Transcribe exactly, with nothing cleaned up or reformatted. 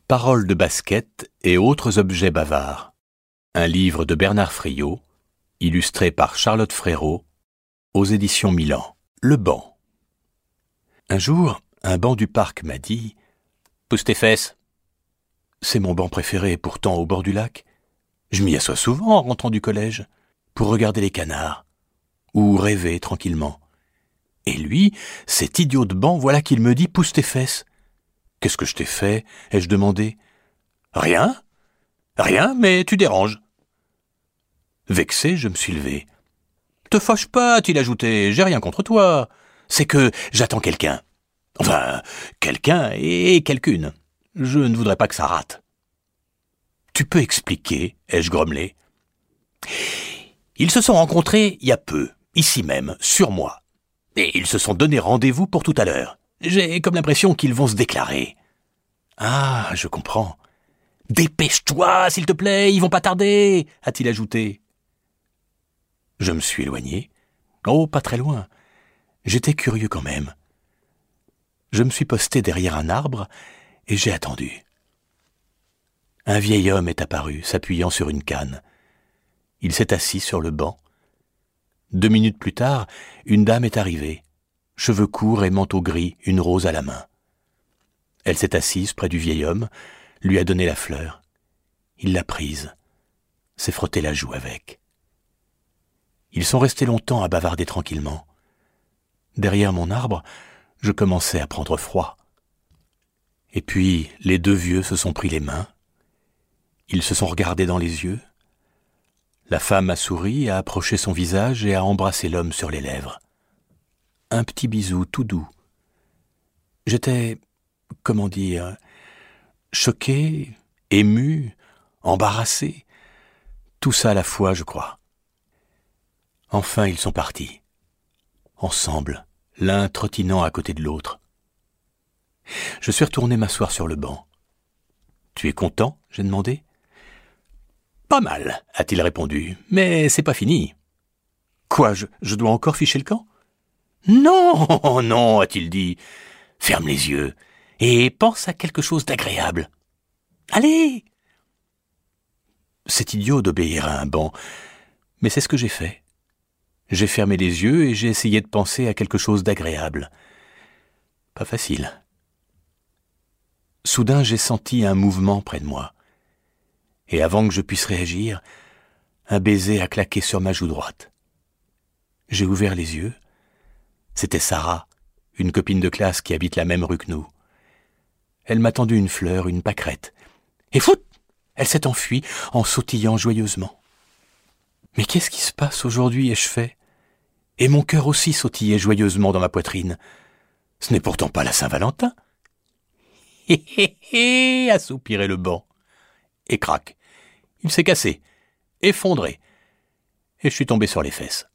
Paroles de basket et autres objets bavards. Un livre de Bernard Friot, illustré par Charlotte Frérot, aux éditions Milan. Le banc. Un jour, un banc du parc m'a dit « Pousse tes fesses !» C'est mon banc préféré, pourtant au bord du lac. Je m'y assois souvent en rentrant du collège, pour regarder les canards, ou rêver tranquillement. Et lui, cet idiot de banc, voilà qu'il me dit « Pousse tes fesses !» Qu'est-ce que je t'ai fait ? Ai-je demandé. Rien, rien, mais tu déranges. Vexé, je me suis levé. Te fâche pas, a-t-il ajouté, j'ai rien contre toi. C'est que j'attends quelqu'un. Enfin, quelqu'un et quelqu'une. Je ne voudrais pas que ça rate. Tu peux expliquer, ai-je grommelé. Ils se sont rencontrés il y a peu, ici même, sur moi. Et ils se sont donné rendez-vous pour tout à l'heure. J'ai comme l'impression qu'ils vont se déclarer. Ah, je comprends. Dépêche-toi, s'il te plaît, ils vont pas tarder, a-t-il ajouté. Je me suis éloigné. Oh, pas très loin. J'étais curieux quand même. Je me suis posté derrière un arbre et j'ai attendu. Un vieil homme est apparu, s'appuyant sur une canne. Il s'est assis sur le banc. Deux minutes plus tard, une dame est arrivée. Cheveux courts et manteau gris, une rose à la main. Elle s'est assise près du vieil homme, lui a donné la fleur. Il l'a prise, s'est frotté la joue avec. Ils sont restés longtemps à bavarder tranquillement. Derrière mon arbre, je commençais à prendre froid. Et puis, les deux vieux se sont pris les mains. Ils se sont regardés dans les yeux. La femme a souri, a approché son visage et a embrassé l'homme sur les lèvres. Un petit bisou tout doux. J'étais, comment dire, choqué, ému, embarrassé. Tout ça à la fois, je crois. Enfin, ils sont partis. Ensemble, l'un trottinant à côté de l'autre. Je suis retourné m'asseoir sur le banc. « Tu es content ?» j'ai demandé. « Pas mal, a-t-il répondu, mais c'est pas fini. »« Quoi, je, je dois encore ficher le camp ?»« Non, non, a-t-il dit. Ferme les yeux et pense à quelque chose d'agréable. Allez !» C'est idiot d'obéir à un banc, mais c'est ce que j'ai fait. J'ai fermé les yeux et j'ai essayé de penser à quelque chose d'agréable. Pas facile. Soudain, j'ai senti un mouvement près de moi. Et avant que je puisse réagir, un baiser a claqué sur ma joue droite. J'ai ouvert les yeux. C'était Sarah, une copine de classe qui habite la même rue que nous. Elle m'a tendu une fleur, une pâquerette. Et fout ! Elle s'est enfuie en sautillant joyeusement. Mais qu'est-ce qui se passe aujourd'hui, ai-je fait ? Et mon cœur aussi sautillait joyeusement dans ma poitrine. Ce n'est pourtant pas la Saint-Valentin. Hé hé hé, a soupiré le banc. Et crac, il s'est cassé, effondré, et je suis tombé sur les fesses.